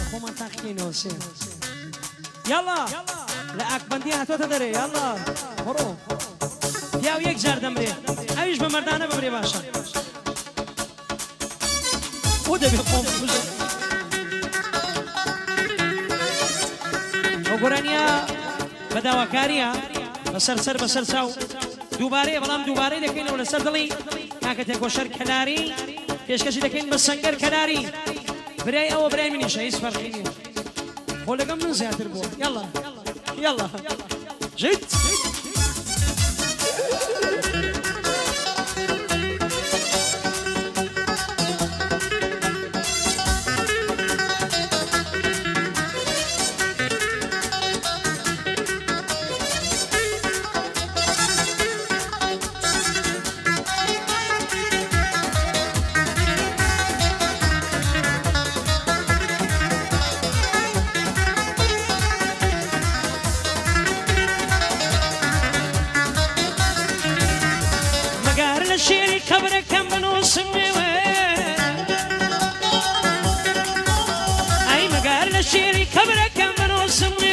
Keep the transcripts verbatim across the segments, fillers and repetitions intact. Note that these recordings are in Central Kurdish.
خۆمان تاقیینەوەسێ یاڵا لە ئاکبەندی هاتۆتە دەرێ یاڵا بڕۆ پیاو یەک جار دەمرێ ئەویش بە مەردانە بمرێ باشە بۆ دەبێ خۆم بژە ئەو گۆرانیا بە داواکاریە بەسەر سەر بەسەر چاو دووبارەیە بەڵام دووبارەی دەکەینەوە لەسەر دڵی کاکە تێکۆشەر کەناری پێشکەشی دەکەین بە سەنگەر کەناری برای ئەوە برای منیشە هیچ فەرقی نییە خۆ لەگەم من زیاتر بووە یاڵا یاڵا ژیت شيري خبرك كم بنوسمي اي مقال شيري خبرك كم بنوسمي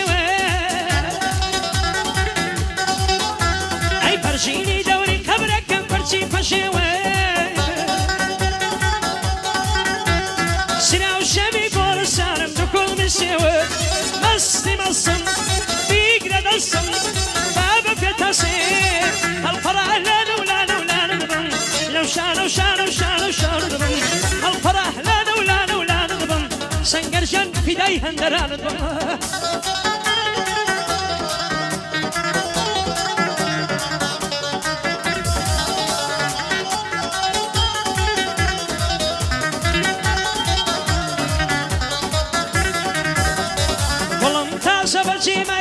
اي برشيني دوري خبرك كم برشي فشيوي سنا وشبي قول سارم تكون مسيوي مستي مصم بيقرا دسم بابا في تصير الفرح لا ولا لو شانو شانو شانو شانو دبن الفرح لا ولا ولا دبن سنگرجن فدای هندران دبن ولم تاسب الجيم